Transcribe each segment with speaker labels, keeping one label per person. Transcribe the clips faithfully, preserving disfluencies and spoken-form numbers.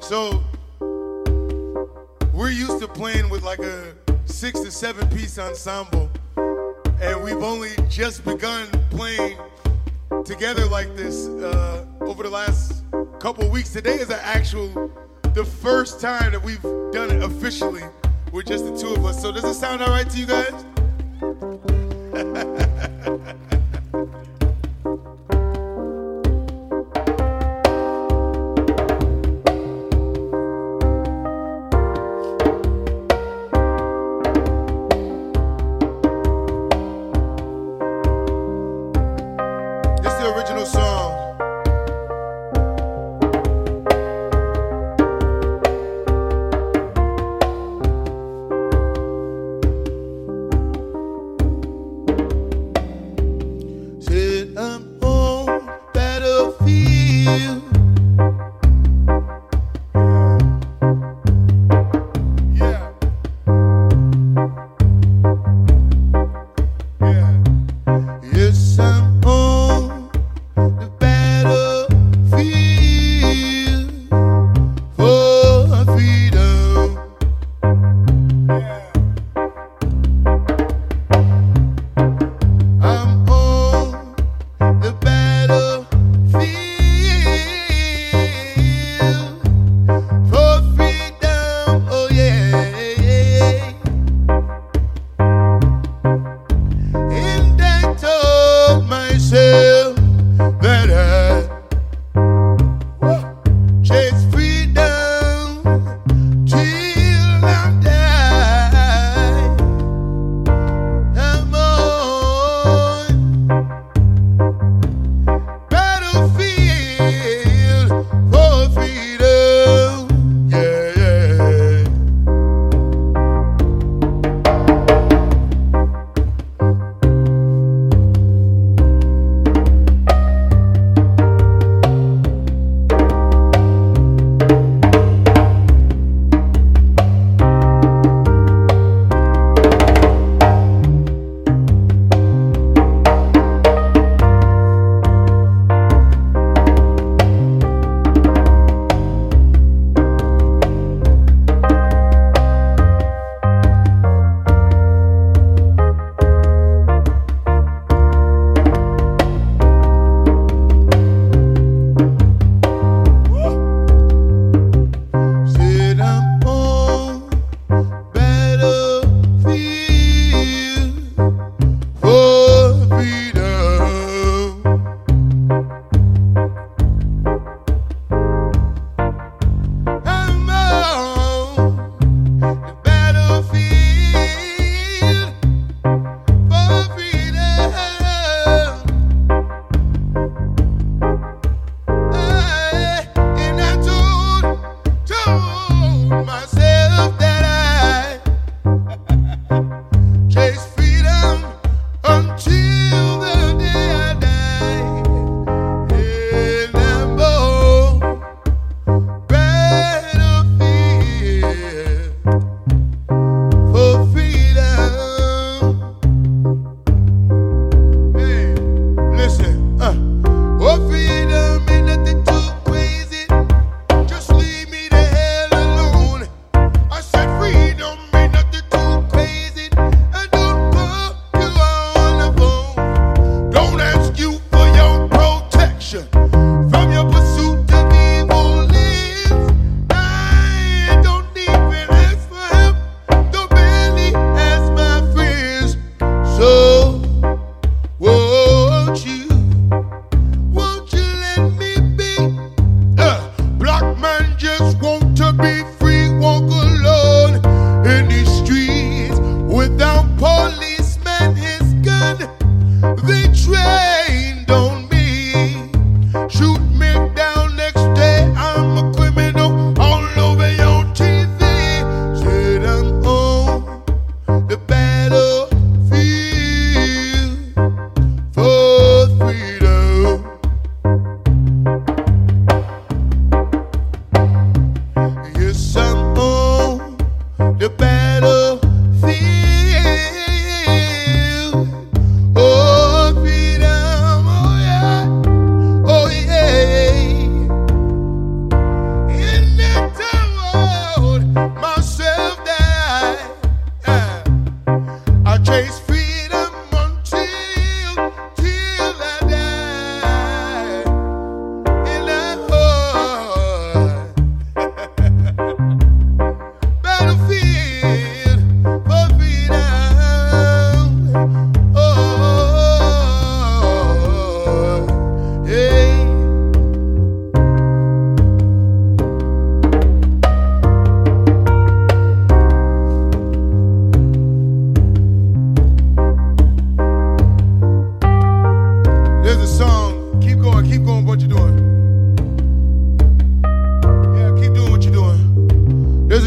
Speaker 1: So we're used to playing with like a six to seven piece ensemble, and we've only just begun playing together like this uh, over the last couple weeks. Today is an actual, the first time that we've done it officially with just the two of us. So does it sound all right to you guys?
Speaker 2: Yes.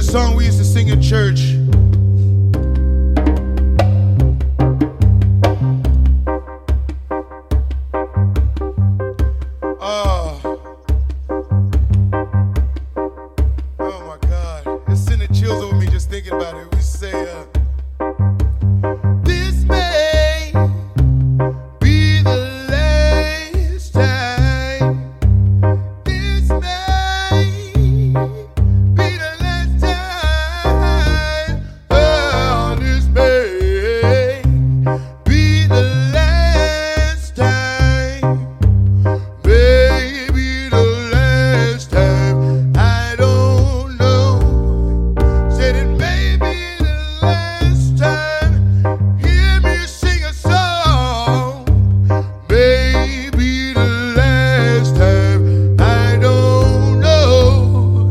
Speaker 1: song we used to sing in church. Oh. Oh my God. It's sending chills over me just thinking about it. We say, uh, this may be the last time. This may be the last time. Oh, this may be the last time. Maybe the last time. I don't know. Said it may be the last time. Hear me sing a song. Maybe the last time. I don't know.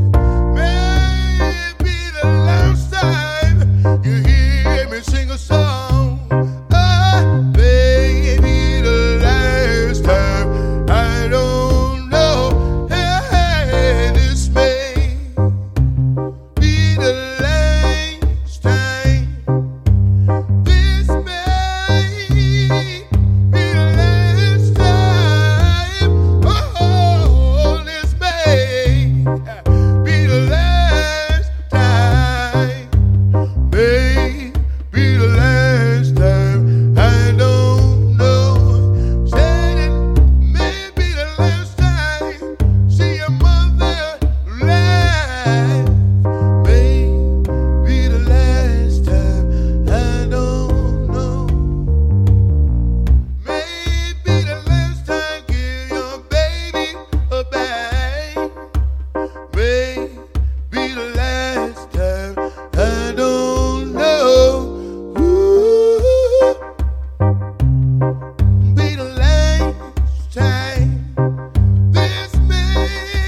Speaker 1: Maybe the last time you hear me sing a song. Ah, maybe the last time. I don't know. Hey, this may be the last time. This may be the last time. Oh, this may be the last time. May be the last time. I don't know. Said it may be the last time. See your mother laugh. May be the last time. I don't know. Maybe the last time. Give your baby a bang. May be the last time. I don't know. Ooh, be the last time. This may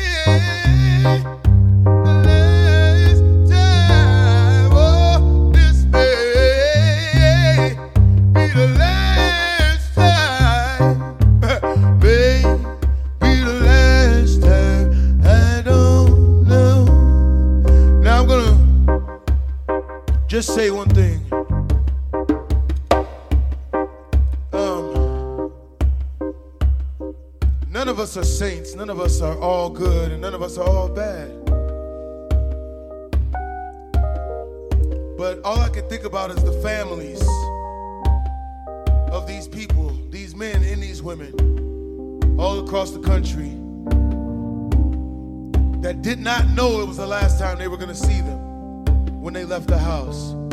Speaker 1: the last time. Oh, this may be the last time. May be the last time. I don't know. Now I'm gonna just say one thing. Um, none of us are saints. None of us are all good, and none of us are all bad. But all I can think about is the families of these people, these men and these women, all across the country, that did not know it was the last time they were going to see them when they left the house.